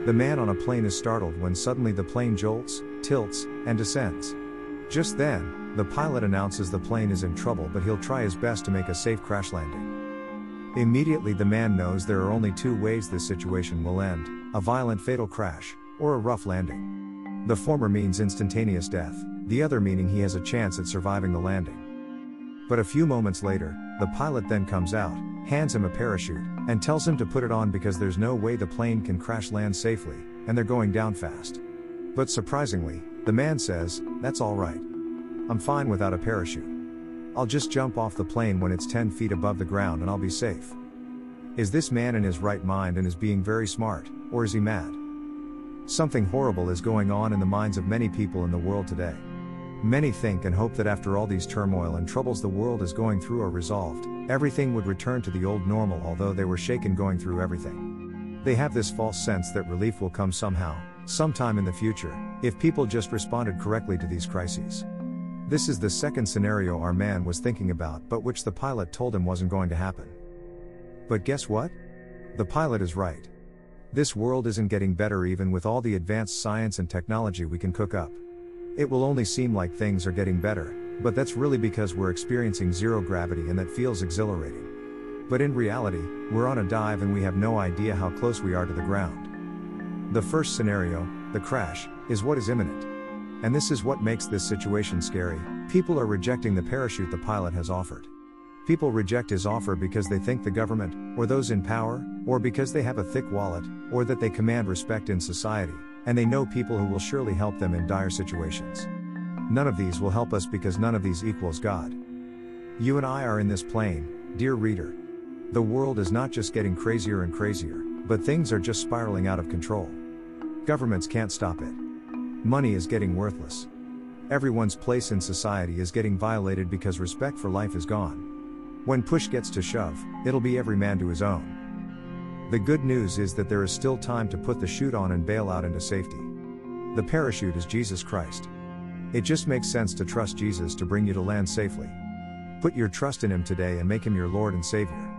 The man on a plane is startled when suddenly the plane jolts, tilts, and descends. Just then, the pilot announces the plane is in trouble, but he'll try his best to make a safe crash landing. Immediately the man knows there are only two ways this situation will end: a violent fatal crash, or a rough landing. The former means instantaneous death, the other meaning he has a chance at surviving the landing. But a few moments later, the pilot then comes out, hands him a parachute, and tells him to put it on because there's no way the plane can crash land safely, and they're going down fast. But surprisingly, the man says, "That's all right. I'm fine without a parachute. I'll just jump off the plane when it's 10 feet above the ground and I'll be safe." Is this man in his right mind and is being very smart, or is he mad? Something horrible is going on in the minds of many people in the world today. Many think and hope that after all these turmoil and troubles the world is going through are resolved, everything would return to the old normal, although they were shaken going through everything. They have this false sense that relief will come somehow, sometime in the future, if people just responded correctly to these crises. This is the second scenario our man was thinking about, but which the pilot told him wasn't going to happen. But guess what? The pilot is right. This world isn't getting better even with all the advanced science and technology we can cook up. It will only seem like things are getting better, but that's really because we're experiencing zero gravity and that feels exhilarating. But in reality, we're on a dive and we have no idea how close we are to the ground. The first scenario, the crash, is what is imminent. And this is what makes this situation scary. People are rejecting the parachute the pilot has offered. People reject his offer because they think the government, or those in power, or because they have a thick wallet, or that they command respect in society, and they know people who will surely help them in dire situations. None of these will help us because none of these equals God. You and I are in this plane, dear reader. The world is not just getting crazier and crazier, but things are just spiraling out of control. Governments can't stop it. Money is getting worthless. Everyone's place in society is getting violated because respect for life is gone. When push gets to shove, it'll be every man to his own. The good news is that there is still time to put the chute on and bail out into safety. The parachute is Jesus Christ. It just makes sense to trust Jesus to bring you to land safely. Put your trust in Him today and make Him your Lord and Savior.